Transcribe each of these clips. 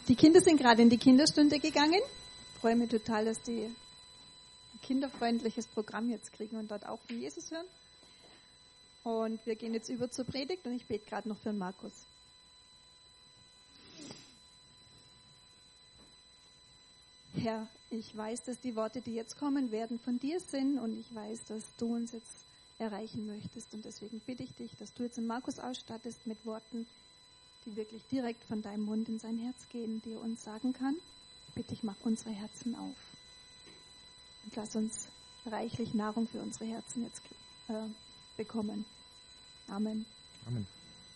Die Kinder sind gerade in die Kinderstunde gegangen. Ich freue mich total, dass die ein kinderfreundliches Programm jetzt kriegen und dort auch von Jesus hören. Und wir gehen jetzt über zur Predigt und ich bete gerade noch für den Markus. Herr, ich weiß, dass die Worte, die jetzt kommen werden, von dir sind und ich weiß, dass du uns jetzt erreichen möchtest. Und deswegen bitte ich dich, dass du jetzt den Markus ausstattest mit Worten, die wirklich direkt von deinem Mund in sein Herz gehen, die er uns sagen kann. Bitte ich, mach unsere Herzen auf. Und lass uns reichlich Nahrung für unsere Herzen jetzt bekommen. Amen. Amen.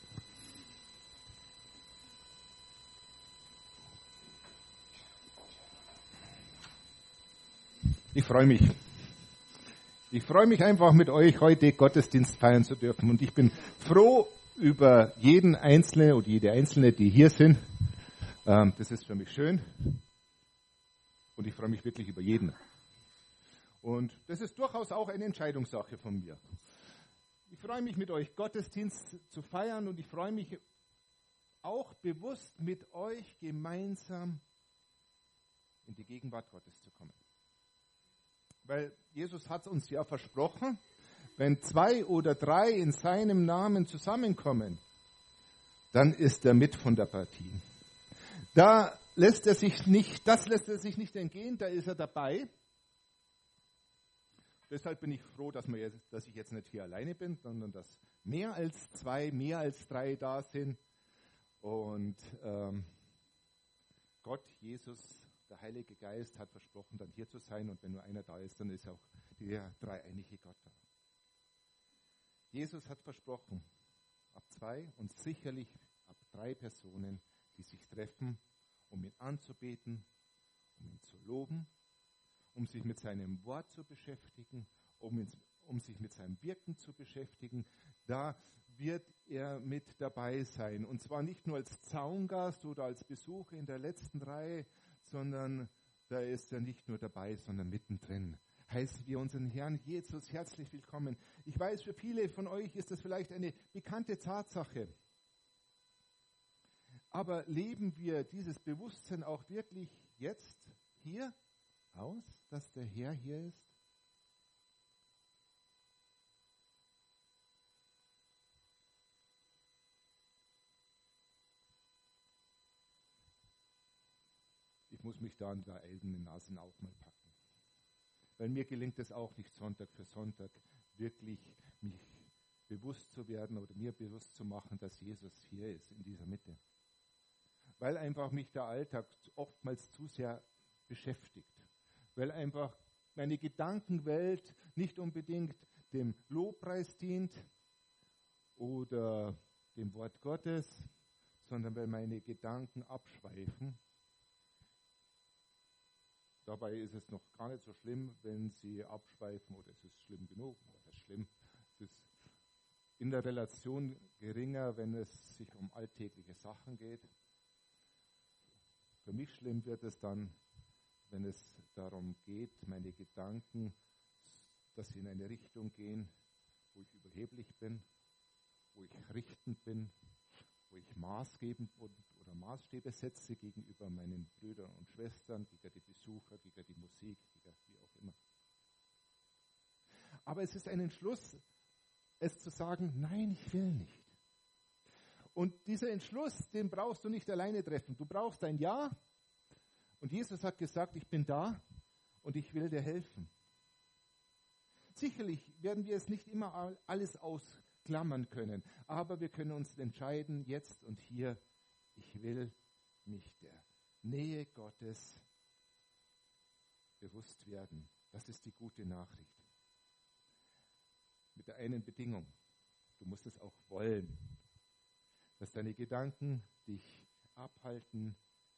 Ich freue mich. Ich freue mich einfach mit euch heute Gottesdienst feiern zu dürfen. Und ich bin froh über jeden Einzelnen oder jede Einzelne, die hier sind. Das ist für mich schön. Und ich freue mich wirklich über jeden. Und das ist durchaus auch eine Entscheidungssache von mir. Ich freue mich mit euch Gottesdienst zu feiern und ich freue mich auch bewusst mit euch gemeinsam in die Gegenwart Gottes zu kommen. Weil Jesus hat uns ja versprochen, wenn 2 oder 3 in seinem Namen zusammenkommen, dann ist er mit von der Partie. Das lässt er sich nicht entgehen, da ist er dabei. Deshalb bin ich froh, dass ich jetzt nicht hier alleine bin, sondern dass mehr als 2, mehr als 3 da sind. Und Gott, Jesus, der Heilige Geist hat versprochen, dann hier zu sein. Und wenn nur einer da ist, dann ist auch der dreieinige Gott da. Jesus hat versprochen, ab 2 und sicherlich ab 3 Personen, die sich treffen, um ihn anzubeten, um ihn zu loben, um sich mit seinem Wort zu beschäftigen, um sich mit seinem Wirken zu beschäftigen, da wird er mit dabei sein. Und zwar nicht nur als Zaungast oder als Besucher in der letzten Reihe, sondern da ist er nicht nur dabei, sondern mittendrin. Heißen wir unseren Herrn Jesus herzlich willkommen. Ich weiß, für viele von euch ist das vielleicht eine bekannte Tatsache. Aber leben wir dieses Bewusstsein auch wirklich jetzt hier aus, dass der Herr hier ist? Ich muss mich da an der eigenen Nase auch mal packen. Weil mir gelingt es auch nicht Sonntag für Sonntag wirklich mich bewusst zu werden oder mir bewusst zu machen, dass Jesus hier ist in dieser Mitte. Weil einfach mich der Alltag oftmals zu sehr beschäftigt. Weil einfach meine Gedankenwelt nicht unbedingt dem Lobpreis dient oder dem Wort Gottes, sondern weil meine Gedanken abschweifen. Dabei ist es noch gar nicht so schlimm, wenn sie abschweifen, oder es ist schlimm genug, oder schlimm. Es ist in der Relation geringer, wenn es sich um alltägliche Sachen geht. Für mich schlimm wird es dann, wenn es darum geht, meine Gedanken, dass sie in eine Richtung gehen, wo ich überheblich bin, wo ich richtend bin, wo ich maßgebend oder Maßstäbe setze gegenüber meinen Brüdern und Schwestern, gegen die Besucher, gegen die Musik, gegen wie auch immer. Aber es ist ein Entschluss, es zu sagen, nein, ich will nicht. Und dieser Entschluss, den brauchst du nicht alleine treffen. Du brauchst ein Ja. Und Jesus hat gesagt, ich bin da und ich will dir helfen. Sicherlich werden wir es nicht immer alles ausklammern können, aber wir können uns entscheiden, jetzt und hier, ich will mich der Nähe Gottes bewusst werden. Das ist die gute Nachricht. Mit der einen Bedingung, du musst es auch wollen, dass deine Gedanken dich abhalten,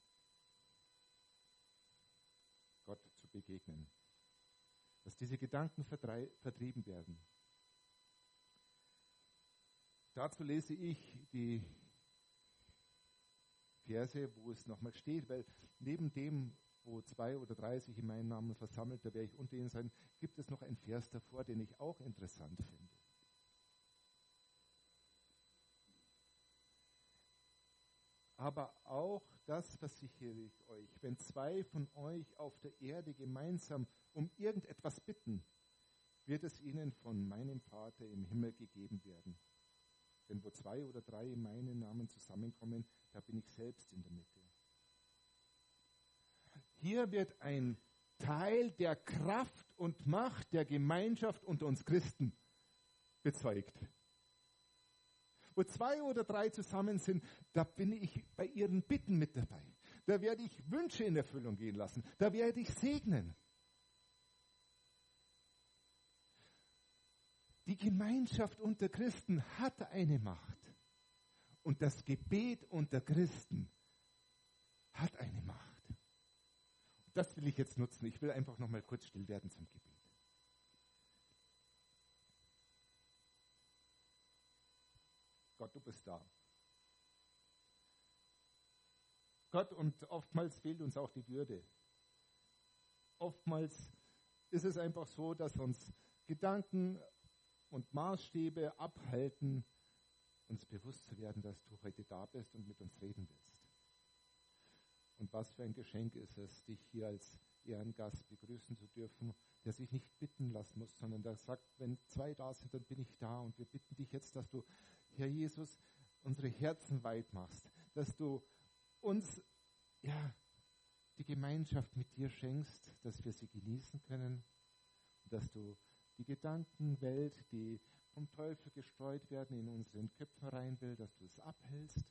Gott zu begegnen. Dass diese Gedanken vertrieben werden. Dazu lese ich die Verse, wo es nochmal steht, weil neben dem, wo 2 oder 3 sich in meinem Namen versammelt, da werde ich unter ihnen sein, gibt es noch einen Vers davor, den ich auch interessant finde. Aber auch das versichere ich euch, wenn 2 von euch auf der Erde gemeinsam um irgendetwas bitten, wird es ihnen von meinem Vater im Himmel gegeben werden. Denn wo 2 oder 3 in meinem Namen zusammenkommen, da bin ich selbst in der Mitte. Hier wird ein Teil der Kraft und Macht der Gemeinschaft unter uns Christen bezeugt. Wo 2 oder 3 zusammen sind, da bin ich bei ihren Bitten mit dabei. Da werde ich Wünsche in Erfüllung gehen lassen. Da werde ich segnen. Die Gemeinschaft unter Christen hat eine Macht. Und das Gebet unter Christen hat eine Macht. Das will ich jetzt nutzen. Ich will einfach noch mal kurz still werden zum Gebet. Gott, du bist da. Gott, und oftmals fehlt uns auch die Würde. Oftmals ist es einfach so, dass uns Gedanken und Maßstäbe abhalten, uns bewusst zu werden, dass du heute da bist und mit uns reden willst. Und was für ein Geschenk ist es, dich hier als Ehrengast begrüßen zu dürfen, der sich nicht bitten lassen muss, sondern der sagt, wenn 2 da sind, dann bin ich da. Und wir bitten dich jetzt, dass du, Herr Jesus, unsere Herzen weit machst, dass du uns die Gemeinschaft mit dir schenkst, dass wir sie genießen können, dass du die Gedankenwelt, die vom Teufel gestreut werden, in unseren Köpfen rein will, dass du es abhältst.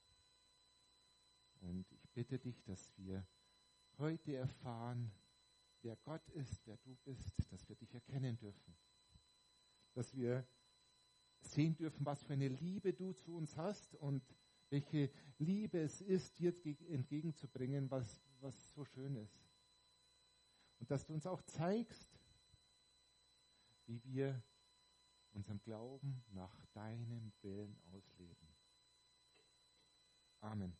Und ich bitte dich, dass wir heute erfahren, wer Gott ist, wer du bist, dass wir dich erkennen dürfen. Dass wir sehen dürfen, was für eine Liebe du zu uns hast und welche Liebe es ist, dir entgegenzubringen, was so schön ist. Und dass du uns auch zeigst, wie wir unseren Glauben nach deinem Willen ausleben. Amen.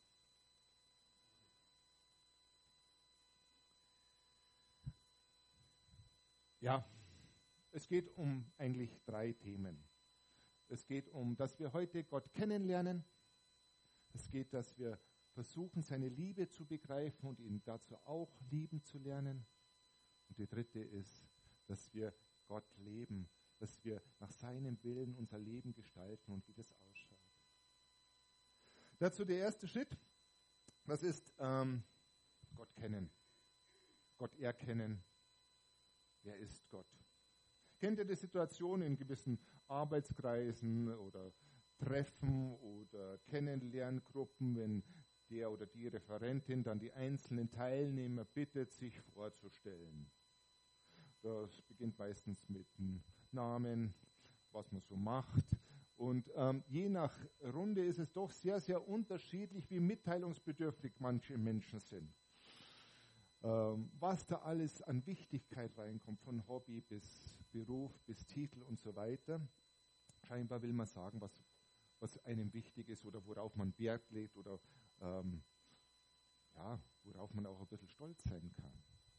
Ja, es geht um eigentlich 3 Themen. Es geht um, dass wir heute Gott kennenlernen. Es geht, dass wir versuchen, seine Liebe zu begreifen und ihn dazu auch lieben zu lernen. Und die 3. ist, dass wir Gott leben, dass wir nach seinem Willen unser Leben gestalten und wie das ausschaut. Dazu der erste Schritt, das ist Gott kennen, Gott erkennen. Wer ist Gott? Kennt ihr die Situation in gewissen Arbeitskreisen oder Treffen oder Kennenlerngruppen, wenn der oder die Referentin dann die einzelnen Teilnehmer bittet, sich vorzustellen? Das beginnt meistens mit einem Namen, was man so macht. Und je nach Runde ist es doch sehr, sehr unterschiedlich, wie mitteilungsbedürftig manche Menschen sind. Was da alles an Wichtigkeit reinkommt, von Hobby bis Beruf, bis Titel und so weiter. Scheinbar will man sagen, was einem wichtig ist oder worauf man Wert legt oder worauf man auch ein bisschen stolz sein kann.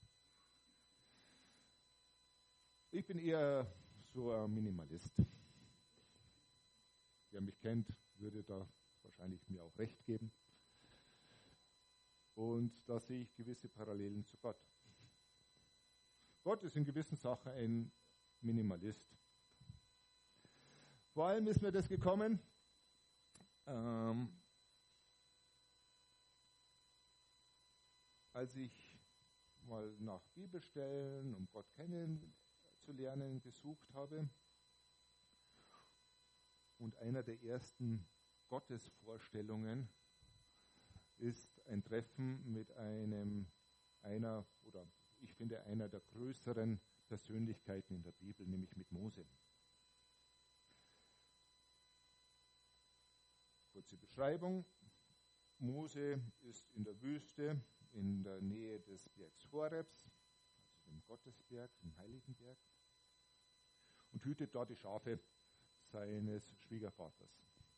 Ich bin eher so ein Minimalist. Wer mich kennt, würde da wahrscheinlich mir auch recht geben. Und da sehe ich gewisse Parallelen zu Gott. Gott ist in gewissen Sachen ein Minimalist. Vor allem ist mir das gekommen, als ich mal nach Bibelstellen, um Gott kennenzulernen, gesucht habe. Und einer der ersten Gottesvorstellungen ist ein Treffen mit einer der größeren Persönlichkeiten in der Bibel, nämlich mit Mose. Kurze Beschreibung. Mose ist in der Wüste, in der Nähe des Bergs Horebs, also dem Gottesberg, dem Heiligen Berg, und hütet dort die Schafe seines Schwiegervaters.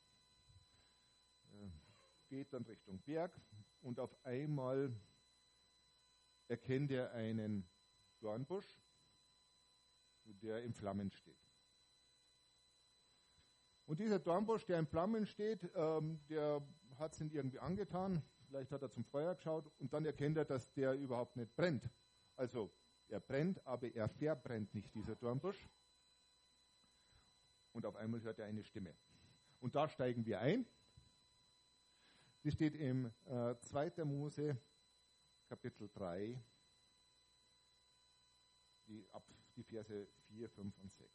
Geht dann Richtung Berg und auf einmal erkennt er einen Dornbusch, der in Flammen steht. Und dieser Dornbusch, der in Flammen steht, der hat es ihn irgendwie angetan, vielleicht hat er zum Feuer geschaut und dann erkennt er, dass der überhaupt nicht brennt. Also er brennt, aber er verbrennt nicht, dieser Dornbusch. Und auf einmal hört er eine Stimme. Und da steigen wir ein. Die steht im 2. Mose, Kapitel 3, die Verse 4, 5 und 6.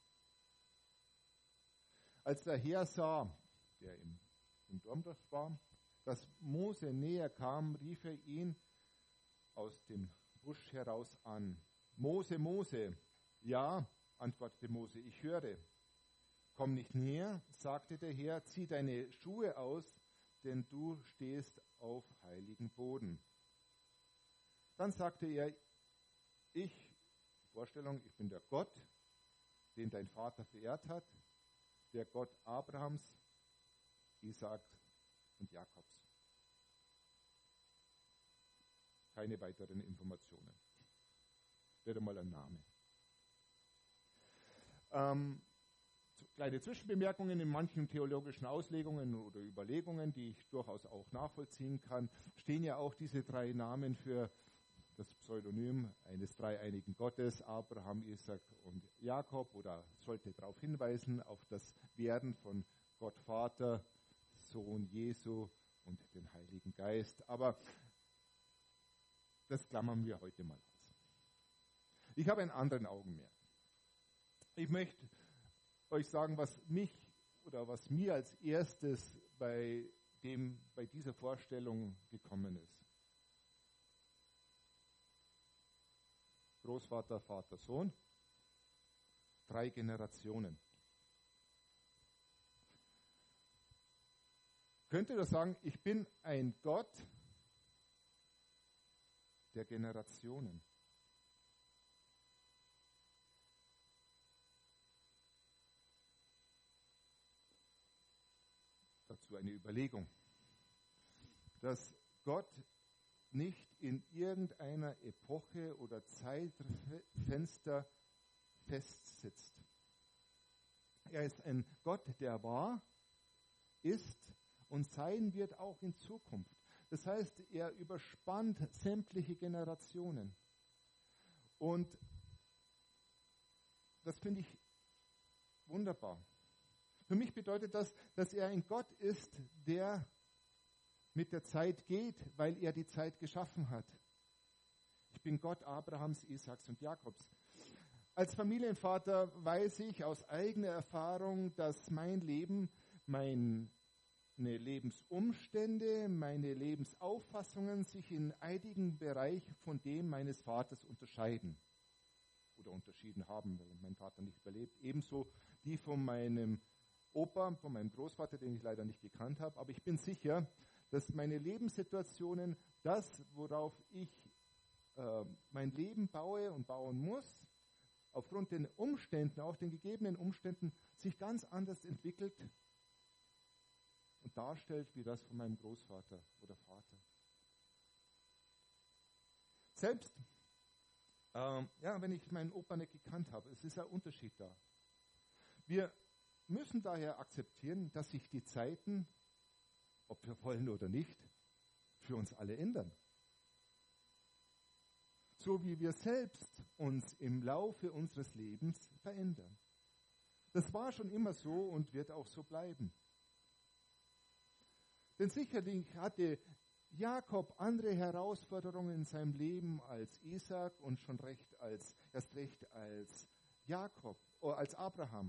Als der Herr sah, der im Dornbusch war, dass Mose näher kam, rief er ihn aus dem Busch heraus an. Mose, Mose. Ja, antwortete Mose, ich höre. Komm nicht näher, sagte der Herr, zieh deine Schuhe aus, denn du stehst auf heiligen Boden. Dann sagte er, ich bin der Gott, den dein Vater verehrt hat, der Gott Abrahams, Isaaks und Jakobs. Keine weiteren Informationen. Nicht einmal ein Name. Kleine Zwischenbemerkungen in manchen theologischen Auslegungen oder Überlegungen, die ich durchaus auch nachvollziehen kann, stehen ja auch diese 3 Namen für das Pseudonym eines dreieinigen Gottes, Abraham, Isaac und Jakob, oder sollte darauf hinweisen, auf das Werden von Gott Vater, Sohn Jesu und den Heiligen Geist. Aber das klammern wir heute mal aus. Ich habe einen anderen Augenmerk. Ich möchte euch sagen, was mir als erstes bei dieser Vorstellung gekommen ist. Großvater, Vater, Sohn, 3 Generationen. Könnt ihr das sagen, ich bin ein Gott der Generationen. Dazu eine Überlegung, dass Gott nicht in irgendeiner Epoche oder Zeitfenster festsitzt. Er ist ein Gott, der war, ist und sein wird auch in Zukunft. Das heißt, er überspannt sämtliche Generationen. Und das finde ich wunderbar. Für mich bedeutet das, dass er ein Gott ist, der mit der Zeit geht, weil er die Zeit geschaffen hat. Ich bin Gott Abrahams, Isaaks und Jakobs. Als Familienvater weiß ich aus eigener Erfahrung, dass mein Leben, meine Lebensumstände, meine Lebensauffassungen sich in einigen Bereichen von dem meines Vaters unterscheiden oder unterschieden haben, weil mein Vater nicht überlebt. Ebenso die von meinem Opa, von meinem Großvater, den ich leider nicht gekannt habe. Aber ich bin sicher, dass meine Lebenssituationen, das, worauf ich mein Leben baue und bauen muss, aufgrund den Umständen, auch den gegebenen Umständen, sich ganz anders entwickelt und darstellt, wie das von meinem Großvater oder Vater. Selbst, wenn ich meinen Opa nicht gekannt habe, es ist ein Unterschied da. Wir müssen daher akzeptieren, dass sich die Zeiten, ob wir wollen oder nicht, für uns alle ändern. So wie wir selbst uns im Laufe unseres Lebens verändern. Das war schon immer so und wird auch so bleiben. Denn sicherlich hatte Jakob andere Herausforderungen in seinem Leben als Isaak und erst recht als Abraham.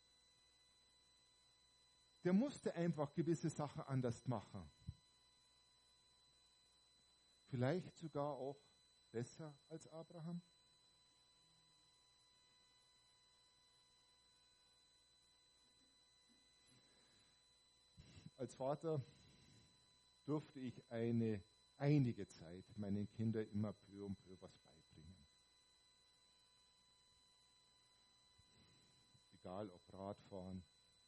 Der musste einfach gewisse Sachen anders machen. Vielleicht sogar auch besser als Abraham. Als Vater durfte ich einige Zeit meinen Kindern immer peu à peu was beibringen. Egal ob Radfahren,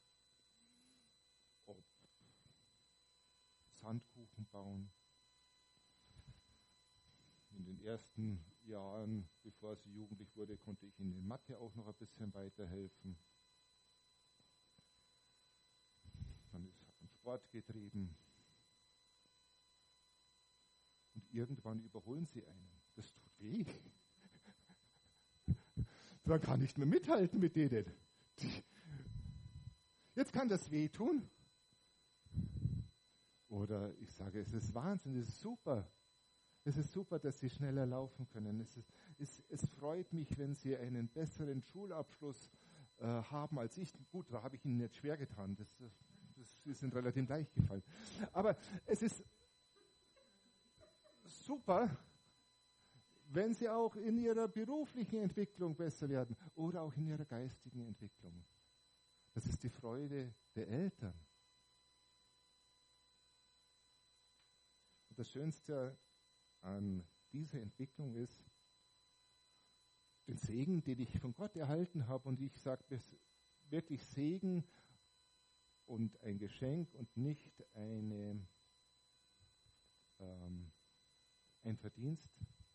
ob Sandkuchen bauen. In den ersten Jahren, bevor sie jugendlich wurde, konnte ich ihnen in Mathe auch noch ein bisschen weiterhelfen. Dann hat man Sport getrieben, irgendwann überholen sie einen. Das tut weh. Man kann nicht mehr mithalten mit denen. Jetzt kann das wehtun. Oder ich sage, es ist Wahnsinn, es ist super. Es ist super, dass sie schneller laufen können. Es freut mich, wenn sie einen besseren Schulabschluss haben als ich. Gut, da habe ich ihnen nicht schwer getan. Das ist ihnen relativ leicht gefallen. Aber es ist super, wenn sie auch in ihrer beruflichen Entwicklung besser werden oder auch in ihrer geistigen Entwicklung. Das ist die Freude der Eltern. Und das Schönste an dieser Entwicklung ist den Segen, den ich von Gott erhalten habe. Und ich sage wirklich Segen und ein Geschenk und nicht ein Verdienst,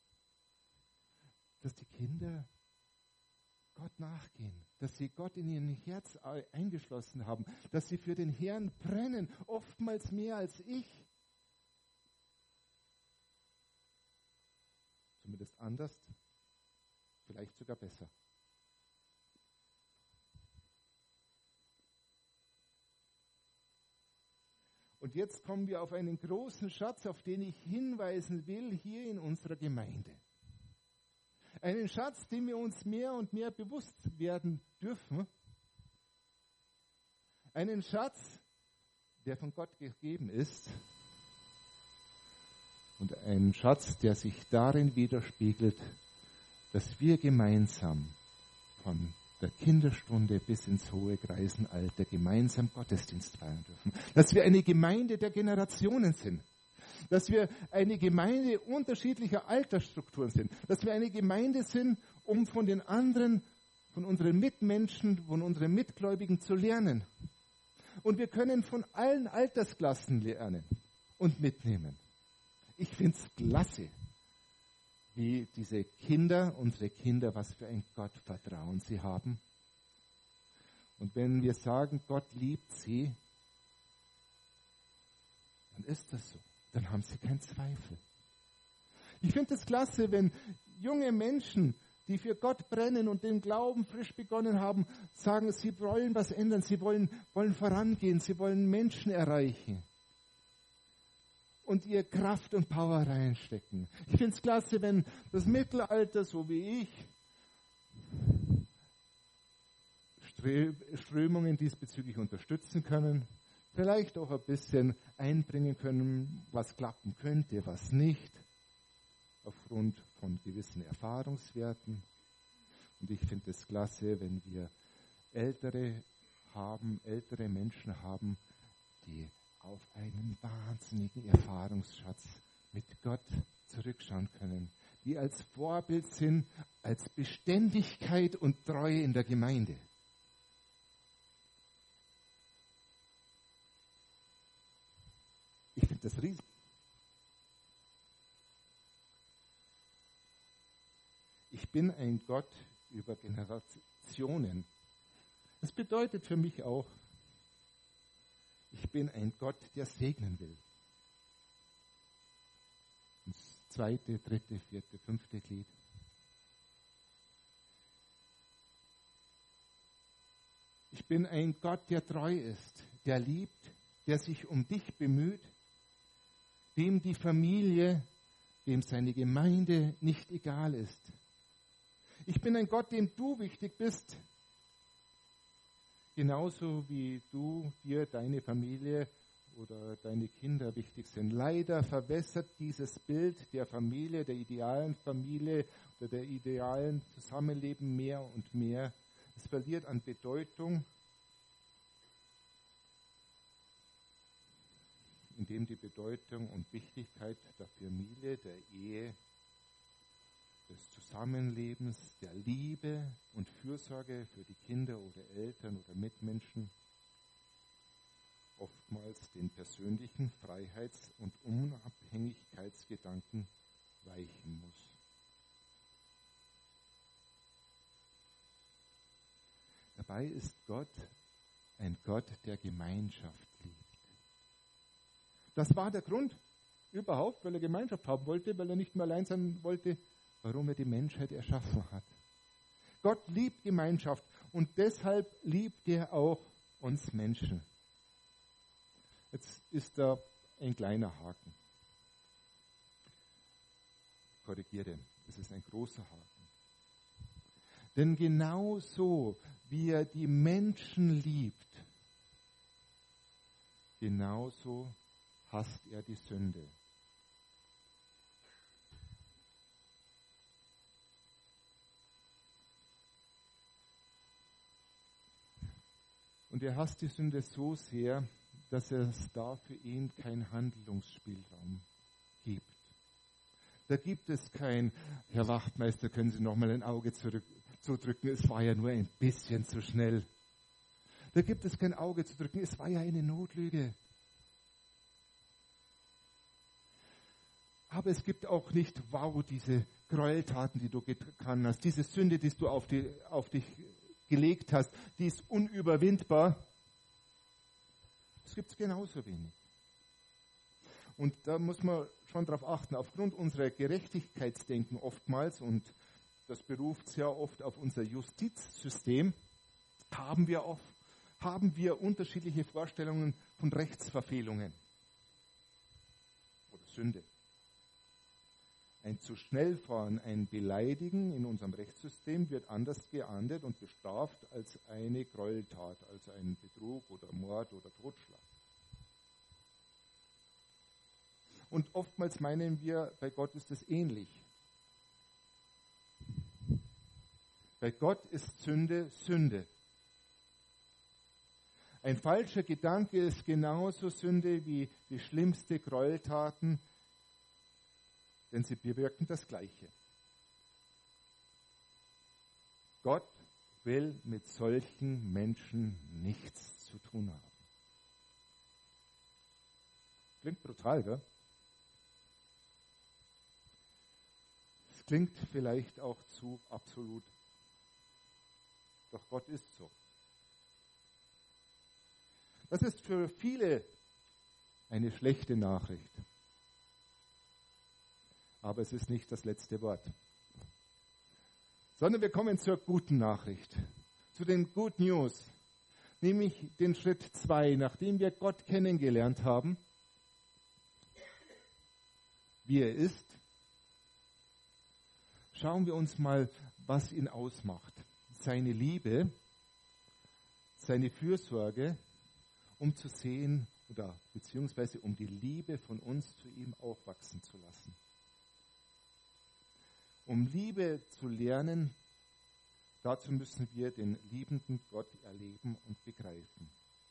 dass die Kinder Gott nachgehen, dass sie Gott in ihren Herz eingeschlossen haben, dass sie für den Herrn brennen, oftmals mehr als ich. Zumindest anders, vielleicht sogar besser. Und jetzt kommen wir auf einen großen Schatz, auf den ich hinweisen will, hier in unserer Gemeinde. Einen Schatz, den wir uns mehr und mehr bewusst werden dürfen. Einen Schatz, der von Gott gegeben ist. Und einen Schatz, der sich darin widerspiegelt, dass wir gemeinsam von der Kinderstunde bis ins hohe Greisenalter gemeinsam Gottesdienst feiern dürfen. Dass wir eine Gemeinde der Generationen sind. Dass wir eine Gemeinde unterschiedlicher Altersstrukturen sind. Dass wir eine Gemeinde sind, um von den anderen, von unseren Mitmenschen, von unseren Mitgläubigen zu lernen. Und wir können von allen Altersklassen lernen und mitnehmen. Ich finde es klasse, wie diese Kinder, unsere Kinder, was für ein Gottvertrauen sie haben. Und wenn wir sagen, Gott liebt sie, dann ist das so. Dann haben sie keinen Zweifel. Ich finde es klasse, wenn junge Menschen, die für Gott brennen und den Glauben frisch begonnen haben, sagen, sie wollen was ändern, sie wollen vorangehen, sie wollen Menschen erreichen. Und ihr Kraft und Power reinstecken. Ich finde es klasse, wenn das Mittelalter, so wie ich, Strömungen diesbezüglich unterstützen können, vielleicht auch ein bisschen einbringen können, was klappen könnte, was nicht, aufgrund von gewissen Erfahrungswerten. Und ich finde es klasse, wenn wir ältere Menschen haben, die auf einen wahnsinnigen Erfahrungsschatz mit Gott zurückschauen können, die als Vorbild sind, als Beständigkeit und Treue in der Gemeinde. Ich finde das riesig. Ich bin ein Gott über Generationen. Das bedeutet für mich auch, ich bin ein Gott, der segnen will. Das zweite, dritte, vierte, fünfte Glied. Ich bin ein Gott, der treu ist, der liebt, der sich um dich bemüht, dem die Familie, dem seine Gemeinde nicht egal ist. Ich bin ein Gott, dem du wichtig bist, genauso wie dir deine Familie oder deine Kinder wichtig sind. Leider verwässert dieses Bild der Familie, der idealen Familie oder der idealen Zusammenleben mehr und mehr. Es verliert an Bedeutung, indem die Bedeutung und Wichtigkeit der Familie, der Ehe, des Zusammenlebens, der Liebe und Fürsorge für die Kinder oder Eltern oder Mitmenschen oftmals den persönlichen Freiheits- und Unabhängigkeitsgedanken weichen muss. Dabei ist Gott ein Gott, der Gemeinschaft liebt. Das war der Grund, Überhaupt, weil er Gemeinschaft haben wollte, weil er nicht mehr allein sein wollte, warum er die Menschheit erschaffen hat. Gott liebt Gemeinschaft und deshalb liebt er auch uns Menschen. Jetzt ist da ein kleiner Haken. Ich korrigiere, es ist ein großer Haken. Denn genauso wie er die Menschen liebt, genauso hasst er die Sünde. Und er hasst die Sünde so sehr, dass es da für ihn keinen Handlungsspielraum gibt. Da gibt es kein, Herr Wachtmeister, können Sie noch mal ein Auge zudrücken, es war ja nur ein bisschen zu schnell. Da gibt es kein Auge zu drücken, es war ja eine Notlüge. Aber es gibt auch nicht, wow, diese Gräueltaten, die du getan hast, diese Sünde, die du auf dich gelegt hast, die ist unüberwindbar. Das gibt es genauso wenig. Und da muss man schon darauf achten, aufgrund unserer Gerechtigkeitsdenken oftmals, und das beruft sehr oft auf unser Justizsystem, haben wir unterschiedliche Vorstellungen von Rechtsverfehlungen oder Sünde. Ein zu schnell fahren, ein Beleidigen in unserem Rechtssystem wird anders geahndet und bestraft als eine Gräueltat, als ein Betrug oder Mord oder Totschlag. Und oftmals meinen wir, bei Gott ist es ähnlich. Bei Gott ist Sünde Sünde. Ein falscher Gedanke ist genauso Sünde wie die schlimmste Gräueltaten, denn sie bewirken das Gleiche. Gott will mit solchen Menschen nichts zu tun haben. Klingt brutal, gell? Es klingt vielleicht auch zu absolut. Doch Gott ist so. Das ist für viele eine schlechte Nachricht. Aber es ist nicht das letzte Wort. Sondern wir kommen zur guten Nachricht, zu den Good News, nämlich den Schritt 2, nachdem wir Gott kennengelernt haben, wie er ist, schauen wir uns mal, was ihn ausmacht. Seine Liebe, seine Fürsorge, um zu sehen oder beziehungsweise um die Liebe von uns zu ihm aufwachsen zu lassen. Um Liebe zu lernen, dazu müssen wir den liebenden Gott erleben und begreifen.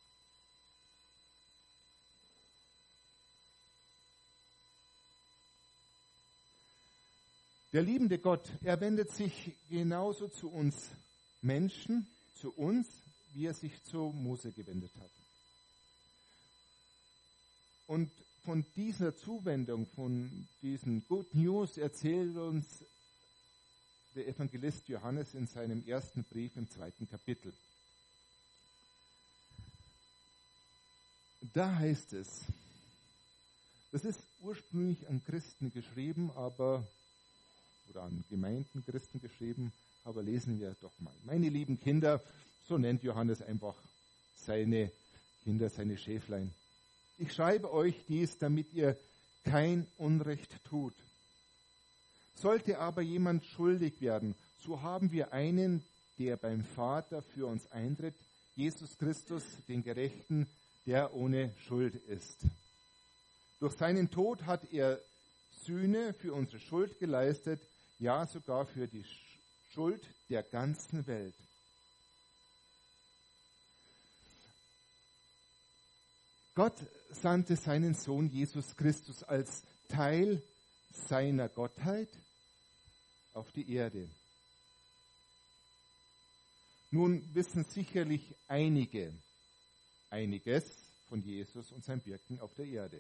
Der liebende Gott, er wendet sich genauso zu uns Menschen, zu uns, wie er sich zu Mose gewendet hat. Und von dieser Zuwendung, von diesen Good News erzählt uns der Evangelist Johannes in seinem ersten Brief im 2. Kapitel. Da heißt es, das ist ursprünglich an Christen geschrieben, oder an Gemeinden Christen geschrieben, aber lesen wir doch mal. Meine lieben Kinder, so nennt Johannes einfach seine Kinder, seine Schäflein. Ich schreibe euch dies, damit ihr kein Unrecht tut. Sollte aber jemand schuldig werden, so haben wir einen, der beim Vater für uns eintritt, Jesus Christus, den Gerechten, der ohne Schuld ist. Durch seinen Tod hat er Sühne für unsere Schuld geleistet, ja sogar für die Schuld der ganzen Welt. Gott sandte seinen Sohn Jesus Christus als Teil seiner Gottheit auf die Erde. Nun wissen sicherlich einiges von Jesus und sein Wirken auf der Erde.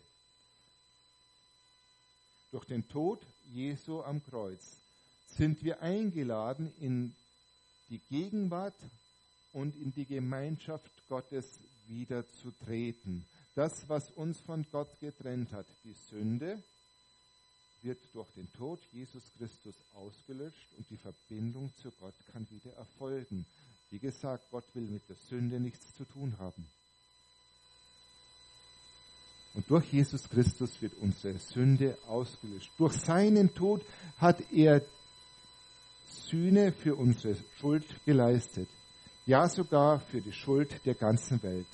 Durch den Tod Jesu am Kreuz sind wir eingeladen, in die Gegenwart und in die Gemeinschaft Gottes wieder zu treten. Das, was uns von Gott getrennt hat, die Sünde, wird durch den Tod Jesus Christus ausgelöscht und die Verbindung zu Gott kann wieder erfolgen. Wie gesagt, Gott will mit der Sünde nichts zu tun haben. Und durch Jesus Christus wird unsere Sünde ausgelöscht. Durch seinen Tod hat er Sühne für unsere Schuld geleistet. Ja, sogar für die Schuld der ganzen Welt.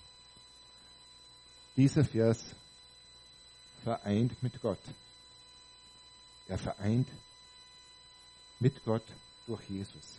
Dieser Vers vereint mit Gott. Er vereint mit Gott durch Jesus.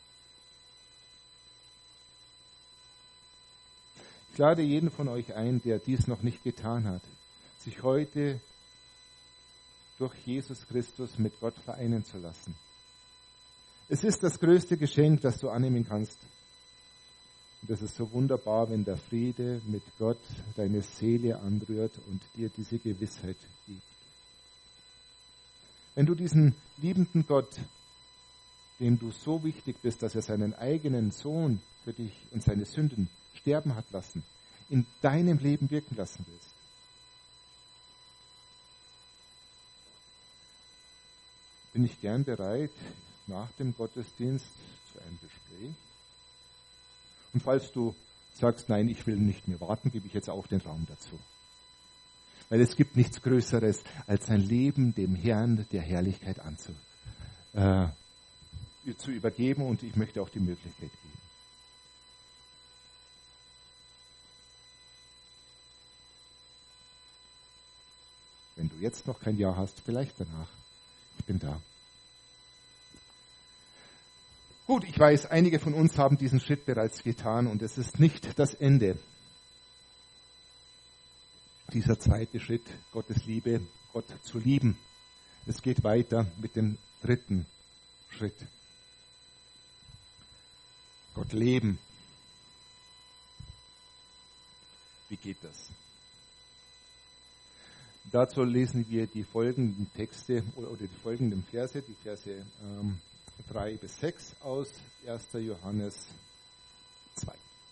Ich lade jeden von euch ein, der dies noch nicht getan hat, sich heute durch Jesus Christus mit Gott vereinen zu lassen. Es ist das größte Geschenk, das du annehmen kannst. Und es ist so wunderbar, wenn der Friede mit Gott deine Seele anrührt und dir diese Gewissheit gibt. Wenn du diesen liebenden Gott, dem du so wichtig bist, dass er seinen eigenen Sohn für dich und seine Sünden sterben hat lassen, in deinem Leben wirken lassen willst, bin ich gern bereit, nach dem Gottesdienst zu einem Gespräch. Und falls du sagst, nein, ich will nicht mehr warten, gebe ich jetzt auch den Raum dazu. Weil es gibt nichts Größeres, als ein Leben dem Herrn der Herrlichkeit zu übergeben, und ich möchte auch die Möglichkeit geben. Wenn du jetzt noch kein Ja hast, vielleicht danach. Ich bin da. Gut, ich weiß, einige von uns haben diesen Schritt bereits getan und es ist nicht das Ende. Dieser zweite Schritt, Gottes Liebe, Gott zu lieben. Es geht weiter mit dem dritten Schritt. Gott leben. Wie geht das? Dazu lesen wir die folgenden Texte oder die folgenden Verse, die Verse 3 bis 6 aus 1. Johannes 2.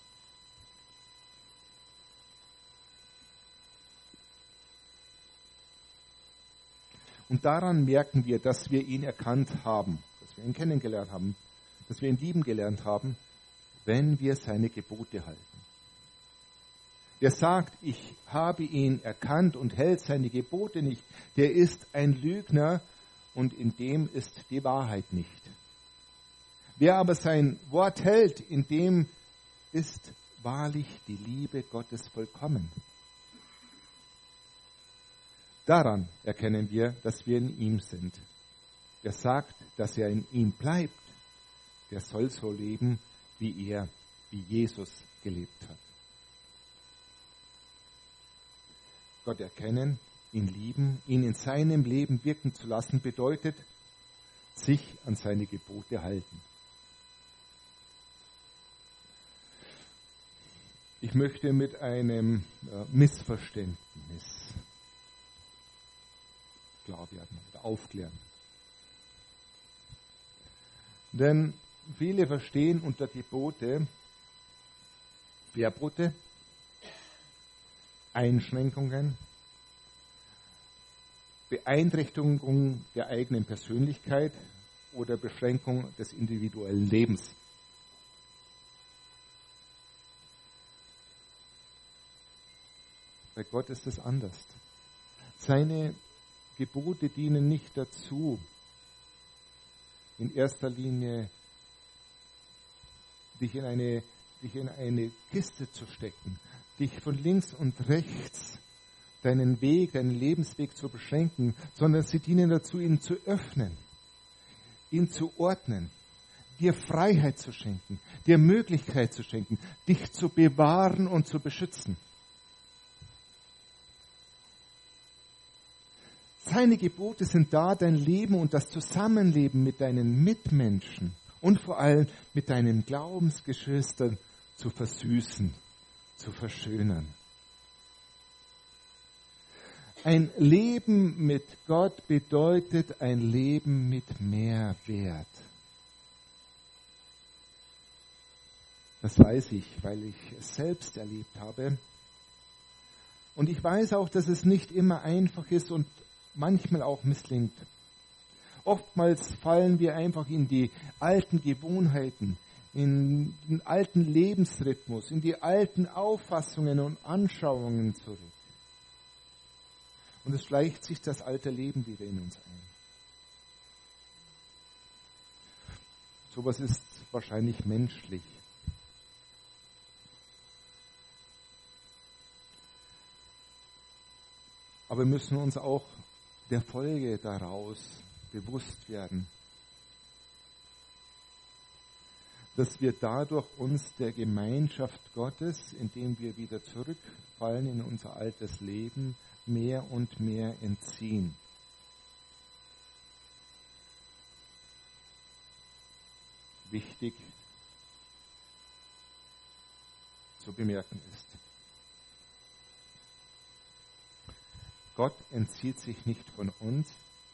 Und daran merken wir, dass wir ihn erkannt haben, dass wir ihn kennengelernt haben, dass wir ihn lieben gelernt haben, wenn wir seine Gebote halten. Wer sagt, ich habe ihn erkannt und hält seine Gebote nicht, der ist ein Lügner und in dem ist die Wahrheit nicht. Wer aber sein Wort hält, in dem ist wahrlich die Liebe Gottes vollkommen. Daran erkennen wir, dass wir in ihm sind. Wer sagt, dass er in ihm bleibt, der soll so leben, wie Jesus gelebt hat. Gott erkennen, ihn lieben, ihn in seinem Leben wirken zu lassen, bedeutet, sich an seine Gebote halten. Ich möchte mit einem Missverständnis klar werden oder aufklären. Denn viele verstehen unter Gebote Verbote, Einschränkungen, Beeinträchtigung der eigenen Persönlichkeit oder Beschränkung des individuellen Lebens. Bei Gott ist es anders. Seine Gebote dienen nicht dazu, in erster Linie dich in eine Kiste zu stecken, dich von links und rechts deinen Lebensweg zu beschränken, sondern sie dienen dazu, ihn zu öffnen, ihn zu ordnen, dir Freiheit zu schenken, dir Möglichkeit zu schenken, dich zu bewahren und zu beschützen. Seine Gebote sind da, dein Leben und das Zusammenleben mit deinen Mitmenschen und vor allem mit deinen Glaubensgeschwistern zu versüßen, zu verschönern. Ein Leben mit Gott bedeutet ein Leben mit Mehrwert. Das weiß ich, weil ich es selbst erlebt habe. Und ich weiß auch, dass es nicht immer einfach ist und manchmal auch misslingt. Oftmals fallen wir einfach in die alten Gewohnheiten, in den alten Lebensrhythmus, in die alten Auffassungen und Anschauungen zurück. Und es schleicht sich das alte Leben wieder in uns ein. Sowas ist wahrscheinlich menschlich. Aber wir müssen uns auch der Folge daraus bewusst werden, dass wir dadurch uns der Gemeinschaft Gottes, indem wir wieder zurückfallen in unser altes Leben, mehr und mehr entziehen. Wichtig zu bemerken ist, Gott entzieht sich nicht von uns,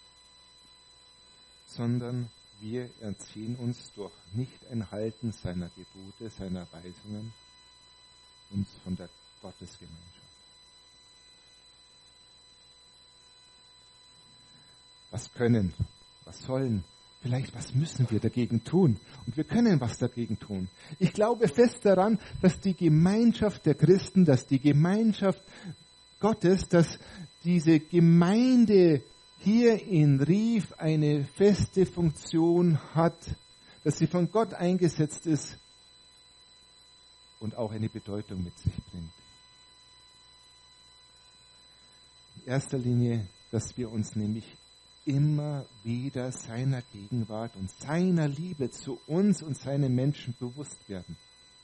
sondern wir entziehen uns durch Nicht-Einhalten seiner Gebote, seiner Weisungen, uns von der Gottesgemeinschaft. Was können, was sollen, vielleicht was müssen wir dagegen tun? Und wir können was dagegen tun. Ich glaube fest daran, dass die Gemeinschaft der Christen, dass die Gemeinschaft Gottes, dass diese Gemeinde hier in Rief eine feste Funktion hat, dass sie von Gott eingesetzt ist und auch eine Bedeutung mit sich bringt. In erster Linie, dass wir uns nämlich immer wieder seiner Gegenwart und seiner Liebe zu uns und seinen Menschen bewusst werden.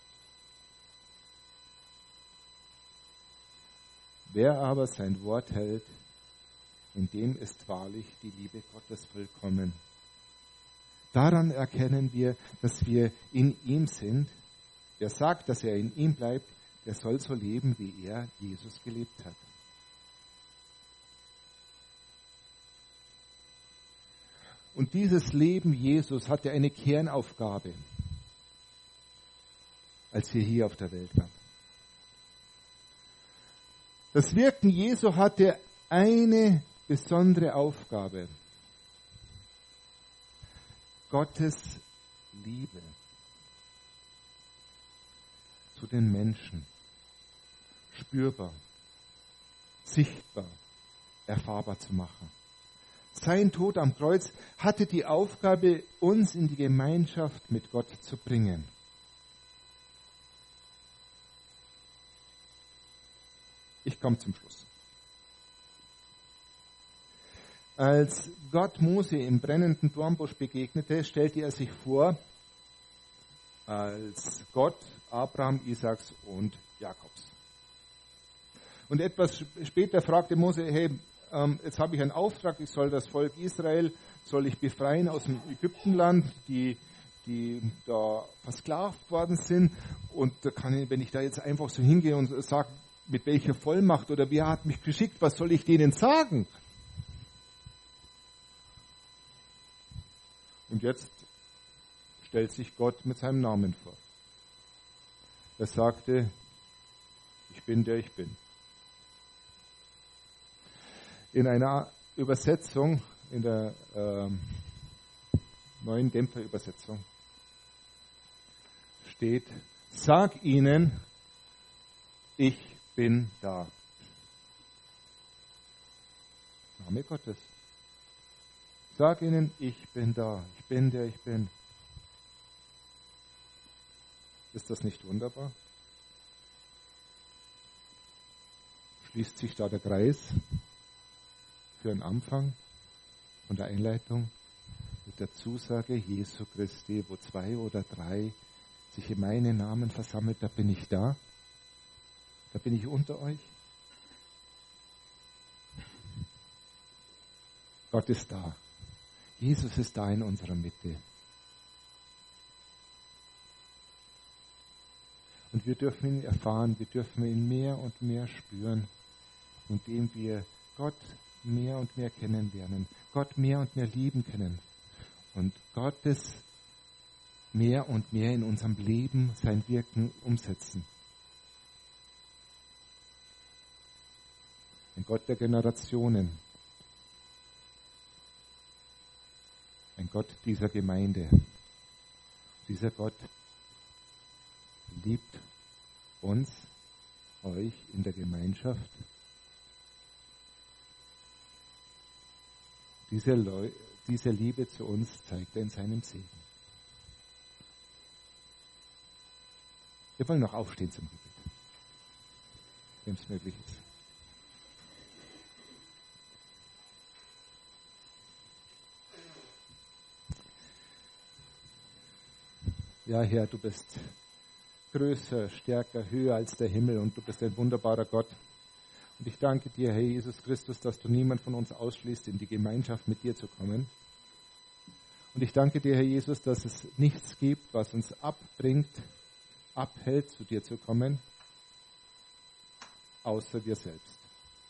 Wer aber sein Wort hält, in dem ist wahrlich die Liebe Gottes vollkommen. Daran erkennen wir, dass wir in ihm sind. Wer sagt, dass er in ihm bleibt, der soll so leben, wie er, Jesus, gelebt hat. Und dieses Leben Jesus hatte eine Kernaufgabe, als er hier auf der Welt war. Das Wirken Jesu hatte eine besondere Aufgabe. Gottes Liebe zu den Menschen spürbar, sichtbar, erfahrbar zu machen. Sein Tod am Kreuz hatte die Aufgabe, uns in die Gemeinschaft mit Gott zu bringen. Ich komme zum Schluss. Als Gott Mose im brennenden Dornbusch begegnete, stellte er sich vor als Gott Abraham, Isaaks und Jakobs. Und etwas später fragte Mose, hey, jetzt habe ich einen Auftrag, ich soll das Volk Israel, soll ich befreien aus dem Ägyptenland, die da versklavt worden sind. Und da kann ich, wenn ich da jetzt einfach so hingehe und sage, mit welcher Vollmacht oder wer hat mich geschickt, was soll ich denen sagen? Und jetzt stellt sich Gott mit seinem Namen vor. Er sagte, ich bin der ich bin. In einer Übersetzung, in der neuen Genfer Übersetzung, steht, sag ihnen, ich bin da. Name Gottes. Sag ihnen, ich bin da. Ich bin der ich bin. Ist das nicht wunderbar? Schließt sich da der Kreis für einen Anfang von der Einleitung mit der Zusage Jesu Christi, wo 2 oder 3 sich in meinen Namen versammelt, da bin ich da. Da bin ich unter euch. Gott ist da. Jesus ist da in unserer Mitte. Und wir dürfen ihn erfahren, wir dürfen ihn mehr und mehr spüren, indem wir Gott mehr und mehr kennenlernen, Gott mehr und mehr lieben können und Gottes mehr und mehr in unserem Leben sein Wirken umsetzen. ein Gott der Generationen, ein Gott dieser Gemeinde. Dieser Gott liebt uns, euch in der Gemeinschaft. Diese Liebe zu uns zeigt er in seinem Segen. Wir wollen noch aufstehen zum Gebet, wenn es möglich ist. Ja, Herr, du bist größer, stärker, höher als der Himmel und du bist ein wunderbarer Gott. Und ich danke dir, Herr Jesus Christus, dass du niemand von uns ausschließt, in die Gemeinschaft mit dir zu kommen. Und ich danke dir, Herr Jesus, dass es nichts gibt, was uns abhält, zu dir zu kommen, außer wir selbst.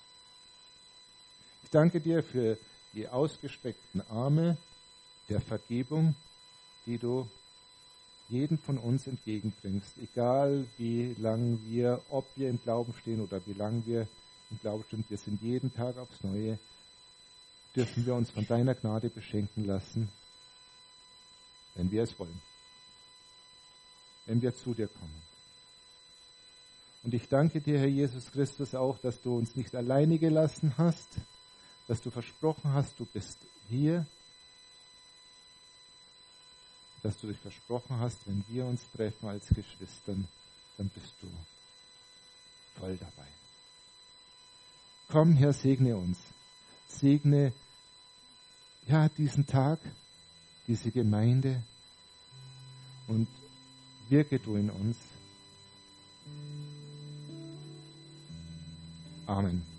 Ich danke dir für die ausgestreckten Arme der Vergebung, die du jeden von uns entgegenbringst, egal wie lang wir, ob wir im Glauben stehen oder wie lang wir im Glauben stehen, wir sind jeden Tag aufs Neue, dürfen wir uns von deiner Gnade beschenken lassen, wenn wir es wollen, wenn wir zu dir kommen. Und ich danke dir, Herr Jesus Christus, auch, dass du uns nicht alleine gelassen hast, dass du versprochen hast, du bist hier, dass du dich versprochen hast, wenn wir uns treffen als Geschwistern, dann bist du voll dabei. Komm, Herr, segne uns. Segne diesen Tag, diese Gemeinde und wirke du in uns. Amen.